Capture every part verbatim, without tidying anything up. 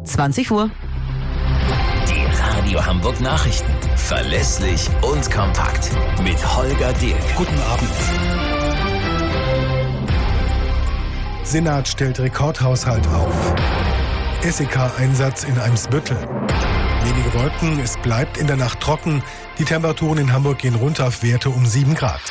zwanzig Uhr. Die Radio Hamburg Nachrichten. Verlässlich und kompakt. Mit Holger Dirk. Guten Abend. Senat stellt Rekordhaushalt auf. S E K-Einsatz in Eimsbüttel. Wenige Wolken, es bleibt in der Nacht trocken. Die Temperaturen in Hamburg gehen runter auf Werte um sieben Grad.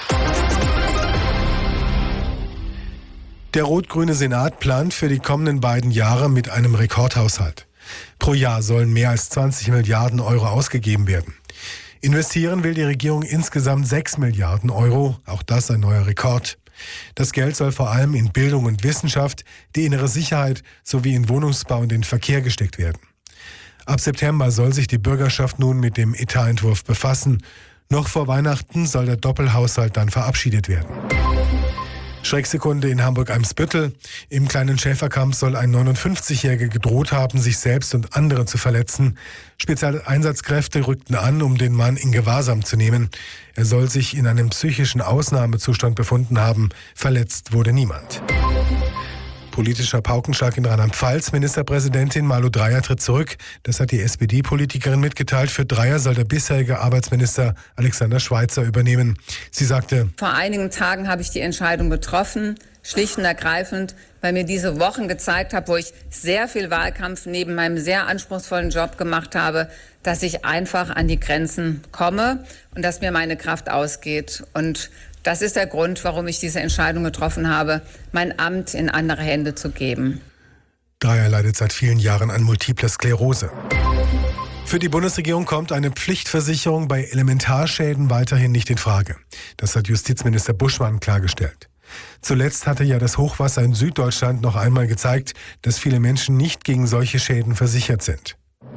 Der rot-grüne Senat plant für die kommenden beiden Jahre mit einem Rekordhaushalt. Pro Jahr sollen mehr als zwanzig Milliarden Euro ausgegeben werden. Investieren will die Regierung insgesamt sechs Milliarden Euro, auch das ein neuer Rekord. Das Geld soll vor allem in Bildung und Wissenschaft, die innere Sicherheit sowie in Wohnungsbau und den Verkehr gesteckt werden. Ab September soll sich die Bürgerschaft nun mit dem Etatentwurf befassen. Noch vor Weihnachten soll der Doppelhaushalt dann verabschiedet werden. Schrecksekunde in Hamburg-Eimsbüttel. Im kleinen Schäferkampf soll ein neunundfünfzigjähriger gedroht haben, sich selbst und andere zu verletzen. Spezialeinsatzkräfte rückten an, um den Mann in Gewahrsam zu nehmen. Er soll sich in einem psychischen Ausnahmezustand befunden haben. Verletzt wurde niemand. Politischer Paukenschlag in Rheinland-Pfalz. Ministerpräsidentin Malu Dreyer tritt zurück. Das hat die S P D-Politikerin mitgeteilt. Für Dreyer soll der bisherige Arbeitsminister Alexander Schweitzer übernehmen. Sie sagte: Vor einigen Tagen habe ich die Entscheidung getroffen, schlicht und ergreifend, weil mir diese Wochen gezeigt haben, wo ich sehr viel Wahlkampf neben meinem sehr anspruchsvollen Job gemacht habe, dass ich einfach an die Grenzen komme und dass mir meine Kraft ausgeht. Und das ist der Grund, warum ich diese Entscheidung getroffen habe, mein Amt in andere Hände zu geben. Dreyer leidet seit vielen Jahren an multipler Sklerose. Für die Bundesregierung kommt eine Pflichtversicherung bei Elementarschäden weiterhin nicht in Frage. Das hat Justizminister Buschmann klargestellt. Zuletzt hatte ja das Hochwasser in Süddeutschland noch einmal gezeigt, dass viele Menschen nicht gegen solche Schäden versichert sind.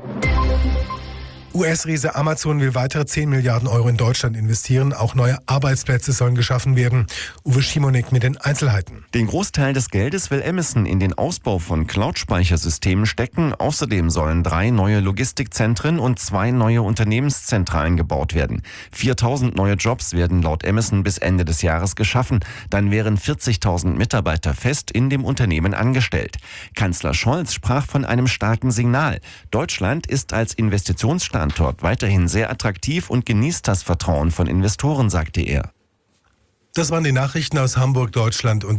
U S-Riese Amazon will weitere zehn Milliarden Euro in Deutschland investieren. Auch neue Arbeitsplätze sollen geschaffen werden. Uwe Schimonek mit den Einzelheiten. Den Großteil des Geldes will Amazon in den Ausbau von Cloud-Speichersystemen stecken. Außerdem sollen drei neue Logistikzentren und zwei neue Unternehmenszentralen gebaut werden. viertausend neue Jobs werden laut Amazon bis Ende des Jahres geschaffen. Dann wären vierzigtausend Mitarbeiter fest in dem Unternehmen angestellt. Kanzler Scholz sprach von einem starken Signal. Deutschland ist als Investitionsstandort weiterhin sehr attraktiv und genießt das Vertrauen von Investoren, sagte er. Das waren die Nachrichten aus Hamburg, Deutschland und